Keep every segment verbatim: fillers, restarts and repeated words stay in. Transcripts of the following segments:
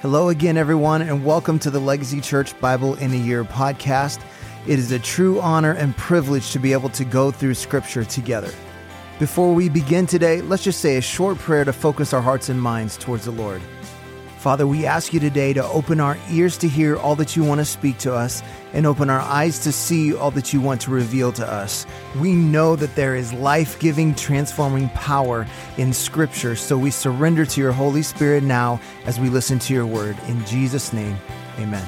Hello again, everyone, and welcome to the Legacy Church Bible in a Year podcast. It is a true honor and privilege to be able to go through Scripture together. Before we begin today, let's just say a short prayer to focus our hearts and minds towards the Lord. Father, we ask you today to open our ears to hear all that you want to speak to us and open our eyes to see all that you want to reveal to us. We know that there is life-giving, transforming power in Scripture, so we surrender to your Holy Spirit now as we listen to your word. In Jesus' name, amen.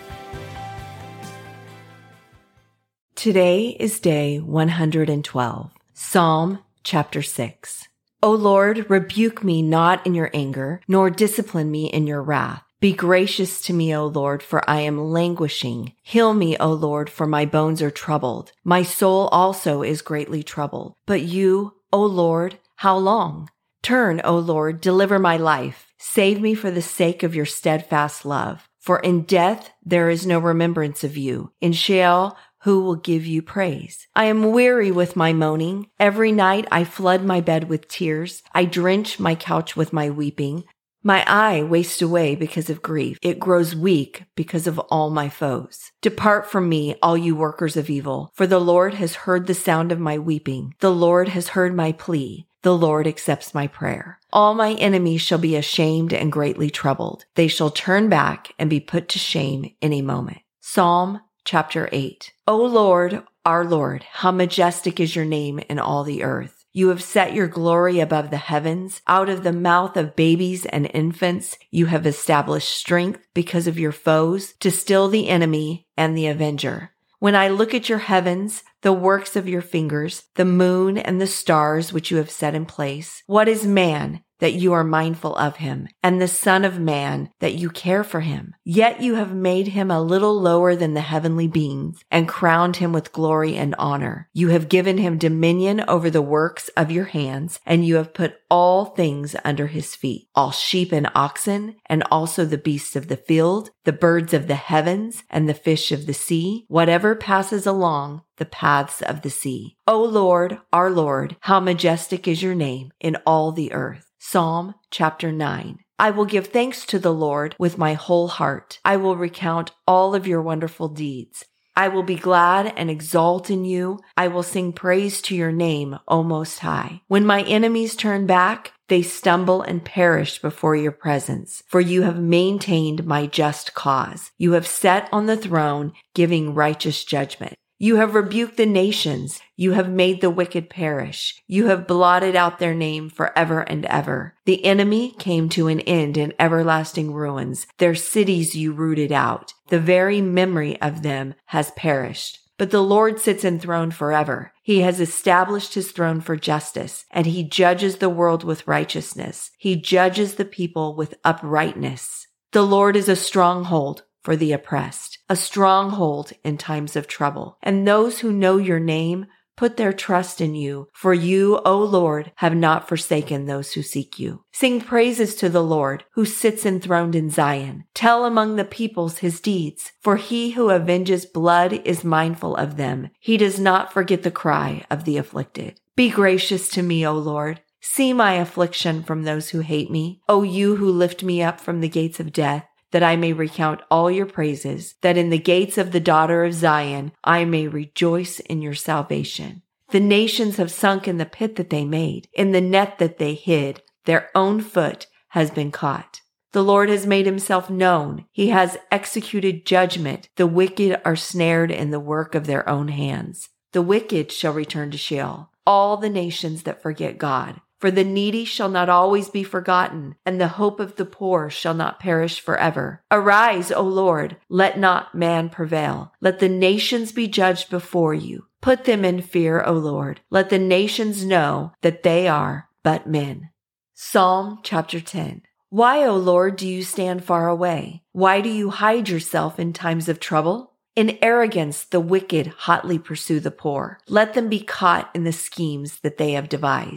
Today is day one hundred twelve, Psalm chapter six. O Lord, rebuke me not in your anger, nor discipline me in your wrath. Be gracious to me, O Lord, for I am languishing. Heal me, O Lord, for my bones are troubled. My soul also is greatly troubled. But you, O Lord, how long? Turn, O Lord, deliver my life. Save me for the sake of your steadfast love. For in death there is no remembrance of you. In Sheol, who will give you praise? I am weary with my moaning. Every night I flood my bed with tears. I drench my couch with my weeping. My eye wastes away because of grief. It grows weak because of all my foes. Depart from me, all you workers of evil, for the Lord has heard the sound of my weeping. The Lord has heard my plea. The Lord accepts my prayer. All my enemies shall be ashamed and greatly troubled. They shall turn back and be put to shame in a moment. Psalm Chapter eight. O Lord, our Lord, how majestic is your name in all the earth. You have set your glory above the heavens. Out of the mouth of babies and infants, you have established strength because of your foes, to still the enemy and the avenger. When I look at your heavens, the works of your fingers, the moon and the stars which you have set in place, what is man that you are mindful of him, and the Son of Man that you care for him? Yet you have made him a little lower than the heavenly beings, and crowned him with glory and honor. You have given him dominion over the works of your hands, and you have put all things under his feet, all sheep and oxen, and also the beasts of the field, the birds of the heavens, and the fish of the sea, whatever passes along the paths of the sea. O Lord, our Lord, how majestic is your name in all the earth. Psalm chapter nine. I will give thanks to the Lord with my whole heart. I will recount all of your wonderful deeds. I will be glad and exult in you. I will sing praise to your name, O Most High. When my enemies turn back, they stumble and perish before your presence. For you have maintained my just cause. You have sat on the throne, giving righteous judgment. You have rebuked the nations. You have made the wicked perish. You have blotted out their name forever and ever. The enemy came to an end in everlasting ruins. Their cities you rooted out. The very memory of them has perished. But the Lord sits enthroned forever. He has established his throne for justice, and he judges the world with righteousness. He judges the people with uprightness. The Lord is a stronghold for the oppressed, a stronghold in times of trouble. And those who know your name put their trust in you, for you, O Lord, have not forsaken those who seek you. Sing praises to the Lord, who sits enthroned in Zion. Tell among the peoples his deeds, for he who avenges blood is mindful of them. He does not forget the cry of the afflicted. Be gracious to me, O Lord. See my affliction from those who hate me. O you who lift me up from the gates of death, that I may recount all your praises, that in the gates of the daughter of Zion I may rejoice in your salvation. The nations have sunk in the pit that they made, in the net that they hid. Their own foot has been caught. The Lord has made himself known. He has executed judgment. The wicked are snared in the work of their own hands. The wicked shall return to Sheol, all the nations that forget God. For the needy shall not always be forgotten, and the hope of the poor shall not perish forever. Arise, O Lord, let not man prevail. Let the nations be judged before you. Put them in fear, O Lord. Let the nations know that they are but men. Psalm chapter ten. Why, O Lord, do you stand far away? Why do you hide yourself in times of trouble? In arrogance, the wicked hotly pursue the poor. Let them be caught in the schemes that they have devised.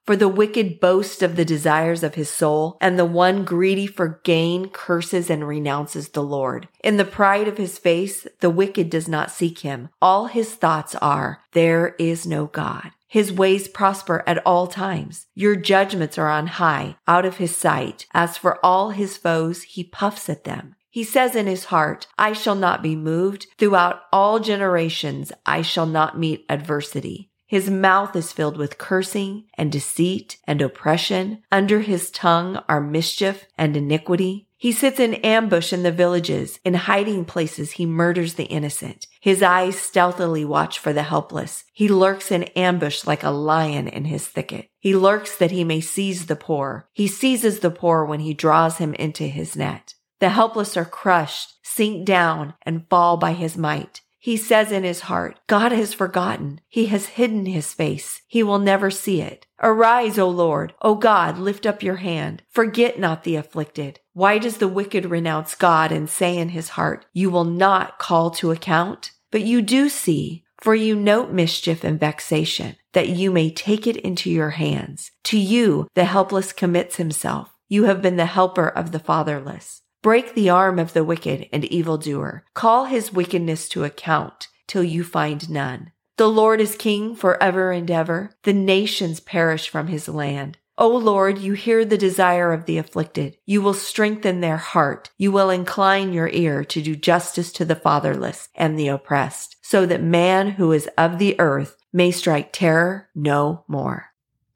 For the wicked boasts of the desires of his soul, and the one greedy for gain curses and renounces the Lord. In the pride of his face, the wicked does not seek him. All his thoughts are, there is no God. His ways prosper at all times. Your judgments are on high, out of his sight. As for all his foes, he puffs at them. He says in his heart, I shall not be moved. Throughout all generations, I shall not meet adversity. His mouth is filled with cursing and deceit and oppression. Under his tongue are mischief and iniquity. He sits in ambush in the villages. In hiding places, he murders the innocent. His eyes stealthily watch for the helpless. He lurks in ambush like a lion in his thicket. He lurks that he may seize the poor. He seizes the poor when he draws him into his net. The helpless are crushed, sink down, and fall by his might. He says in his heart, God has forgotten. He has hidden his face. He will never see it. Arise, O Lord. O God, lift up your hand. Forget not the afflicted. Why does the wicked renounce God and say in his heart, you will not call to account? But you do see, for you note mischief and vexation, that you may take it into your hands. To you, the helpless commits himself. You have been the helper of the fatherless. Break the arm of the wicked and evildoer. Call his wickedness to account till you find none. The Lord is king forever and ever. The nations perish from his land. O Lord, you hear the desire of the afflicted. You will strengthen their heart. You will incline your ear to do justice to the fatherless and the oppressed, so that man who is of the earth may strike terror no more.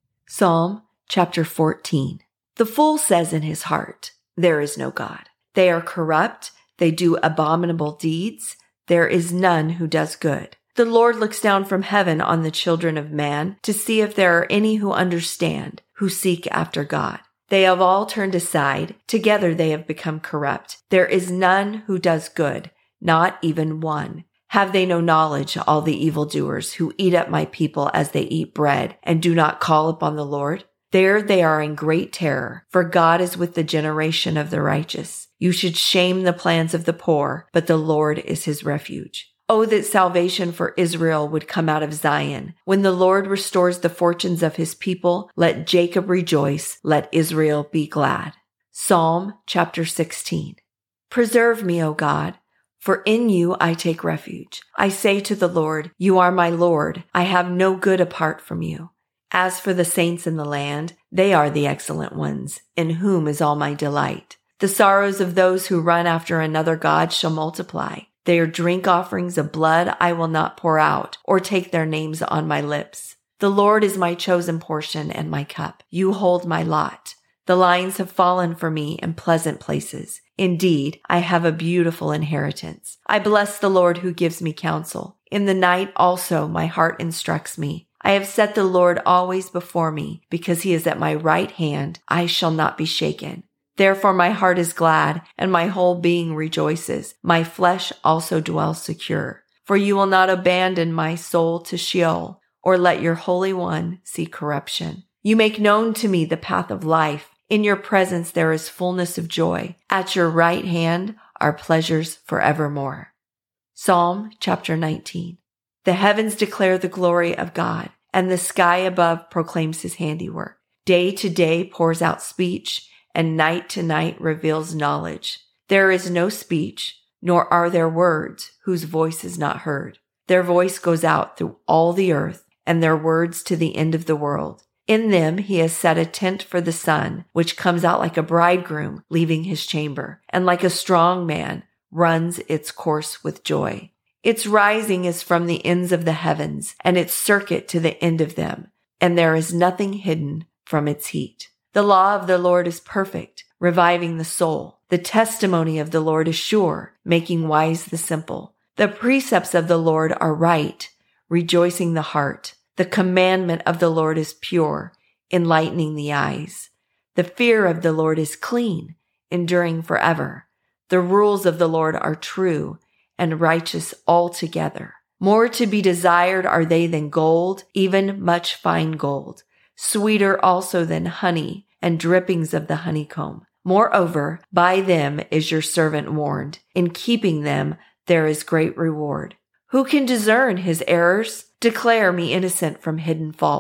Psalm chapter fourteen. The fool says in his heart, there is no God. They are corrupt. They do abominable deeds. There is none who does good. The Lord looks down from heaven on the children of man to see if there are any who understand, who seek after God. They have all turned aside. Together they have become corrupt. There is none who does good, not even one. Have they no knowledge, all the evildoers who eat up my people as they eat bread and do not call upon the Lord? There they are in great terror, for God is with the generation of the righteous. You should shame the plans of the poor, but the Lord is his refuge. Oh, that salvation for Israel would come out of Zion. When the Lord restores the fortunes of his people, let Jacob rejoice, let Israel be glad. Psalm chapter sixteen. Preserve me, O God, for in you I take refuge. I say to the Lord, you are my Lord. I have no good apart from you. As for the saints in the land, they are the excellent ones, in whom is all my delight. The sorrows of those who run after another god shall multiply. Their drink offerings of blood I will not pour out, or take their names on my lips. The Lord is my chosen portion and my cup. You hold my lot. The lines have fallen for me in pleasant places. Indeed, I have a beautiful inheritance. I bless the Lord who gives me counsel. In the night also my heart instructs me. I have set the Lord always before me, because he is at my right hand. I shall not be shaken. Therefore my heart is glad, and my whole being rejoices. My flesh also dwells secure. For you will not abandon my soul to Sheol, or let your Holy One see corruption. You make known to me the path of life. In your presence there is fullness of joy. At your right hand are pleasures forevermore. Psalm chapter nineteen. The heavens declare the glory of God, and the sky above proclaims his handiwork. Day to day pours out speech, and night to night reveals knowledge. There is no speech, nor are there words whose voice is not heard. Their voice goes out through all the earth, and their words to the end of the world. In them he has set a tent for the sun, which comes out like a bridegroom leaving his chamber, and like a strong man runs its course with joy. Its rising is from the ends of the heavens, and its circuit to the end of them, and there is nothing hidden from its heat. The law of the Lord is perfect, reviving the soul. The testimony of the Lord is sure, making wise the simple. The precepts of the Lord are right, rejoicing the heart. The commandment of the Lord is pure, enlightening the eyes. The fear of the Lord is clean, enduring forever. The rules of the Lord are true and righteous altogether. More to be desired are they than gold, even much fine gold. Sweeter also than honey and drippings of the honeycomb. Moreover, by them is your servant warned. In keeping them, there is great reward. Who can discern his errors? Declare me innocent from hidden faults.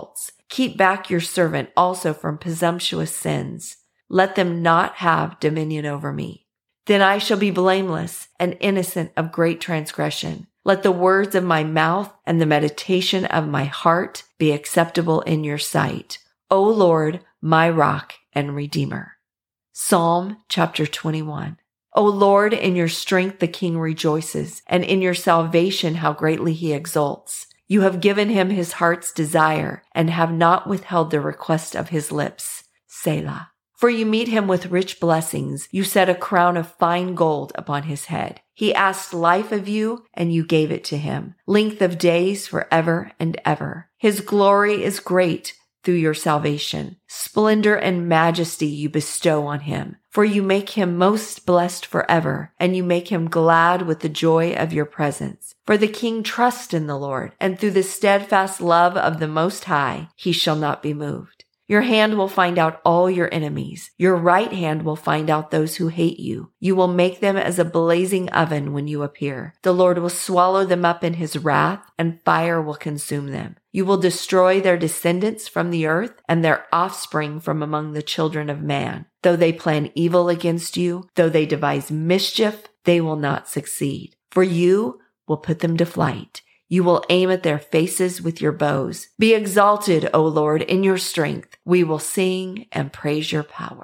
Keep back your servant also from presumptuous sins. Let them not have dominion over me. Then I shall be blameless and innocent of great transgression. Let the words of my mouth and the meditation of my heart be acceptable in your sight, O Lord, my rock and redeemer. Psalm chapter twenty-one. O Lord, in your strength the king rejoices, and in your salvation how greatly he exults. You have given him his heart's desire, and have not withheld the request of his lips. Selah. For you meet him with rich blessings. You set a crown of fine gold upon his head. He asked life of you, and you gave it to him, length of days forever and ever. His glory is great through your salvation. Splendor and majesty you bestow on him, for you make him most blessed forever, and you make him glad with the joy of your presence. For the king trusts in the Lord, and through the steadfast love of the Most High, he shall not be moved. Your hand will find out all your enemies. Your right hand will find out those who hate you. You will make them as a blazing oven when you appear. The Lord will swallow them up in his wrath, and fire will consume them. You will destroy their descendants from the earth, and their offspring from among the children of man. Though they plan evil against you, though they devise mischief, they will not succeed. For you will put them to flight. You will aim at their faces with your bows. Be exalted, O Lord, in your strength. We will sing and praise your power.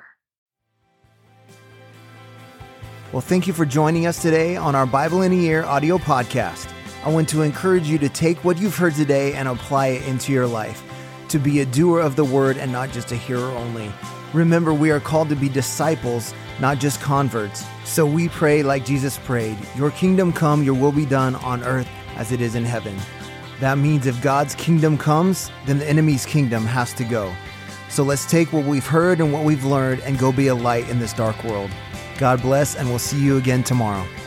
Well, thank you for joining us today on our Bible in a Year audio podcast. I want to encourage you to take what you've heard today and apply it into your life, to be a doer of the word and not just a hearer only. Remember, we are called to be disciples, not just converts. So we pray like Jesus prayed, your kingdom come, your will be done on earth as it is in heaven. That means if God's kingdom comes, then the enemy's kingdom has to go. So let's take what we've heard and what we've learned and go be a light in this dark world. God bless, and we'll see you again tomorrow.